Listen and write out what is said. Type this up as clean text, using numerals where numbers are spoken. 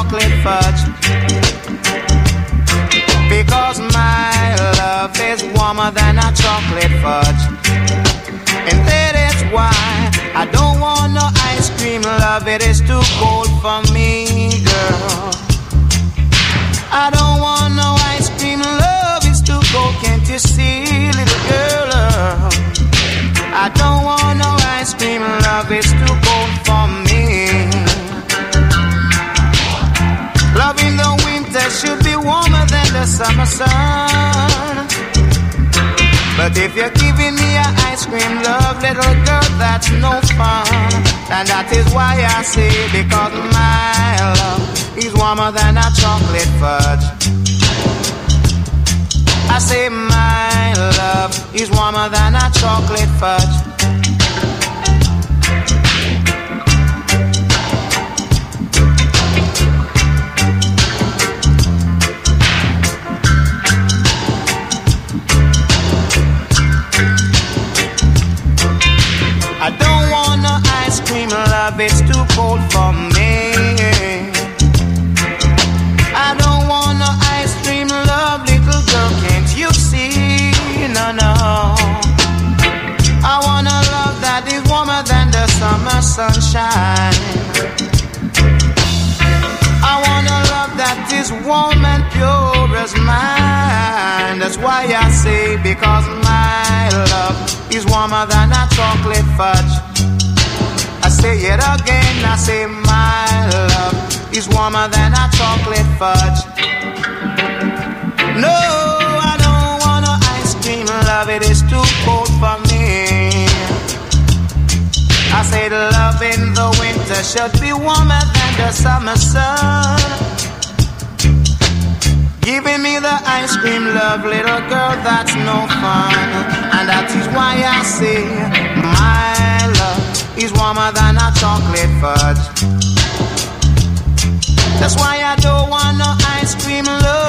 chocolate fudge. Because my love is warmer than a chocolate fudge. And that is why I don't want no ice cream love. It is too cold for me, girl. I don't want no ice cream love. It's too cold, can't you see, little girl? I don't want no ice cream love. It's too cold for me. Love in the winter should be warmer than the summer sun. But if you're giving me an ice cream love, little girl, that's no fun. And that is why I say, because my love is warmer than a chocolate fudge. I say my love is warmer than a chocolate fudge. I don't want no ice cream love, it's too cold for me. I don't want no ice cream love, little girl, can't you see? No, no. I want a love that is warmer than the summer sunshine. I want a love that is warm and pure as mine. That's why I say, because my love is warmer than a chocolate fudge. I say it again, I say my love is warmer than a chocolate fudge. No, I don't want no ice cream love, it is too cold for me. I say the love in the winter should be warmer than the summer sun. Giving me the ice cream love, little girl, that's no fun. And that is why I say my love is warmer than a chocolate fudge. That's why I don't want no ice cream love.